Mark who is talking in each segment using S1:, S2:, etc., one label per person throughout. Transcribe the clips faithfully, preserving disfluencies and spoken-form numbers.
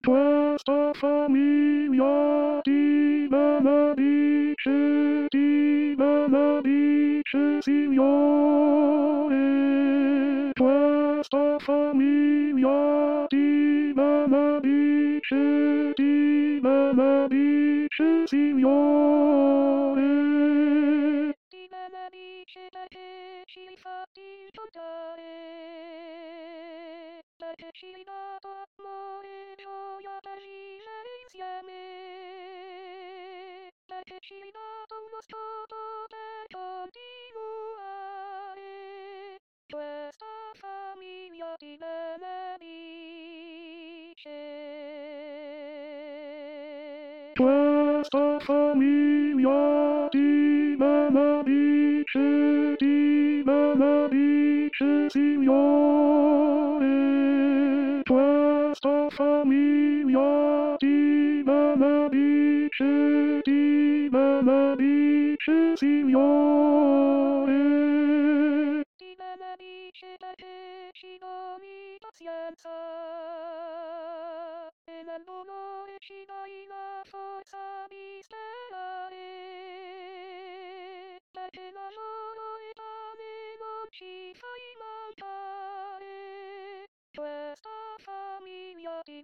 S1: Questa famiglia ti benedice, ti benedice, Signore. Questa famiglia ti benedice, ti benedice, Signore.
S2: Ti benedice perché ci hai fatti incontrare, perché ci hai dato amore e gioia per vivere insieme, perché ci hai dato uno scopo per continuare. Questa famiglia ti benedice.
S1: Questa famiglia ti benedice, ti benedice, Signore. Questa famiglia ti benedice, ti benedice, Signore.
S2: Ti benedice perché ci doni pazienza e nel dolore ci dai la forza di sperare, perché lavoro e pane non ci fai mancare. Questa famiglia ti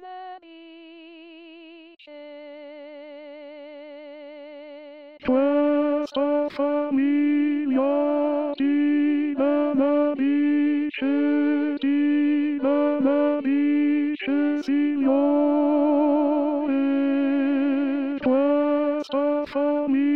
S2: benedice.
S1: Questa famiglia ti benedice, ti benedice, Signore. Questa famiglia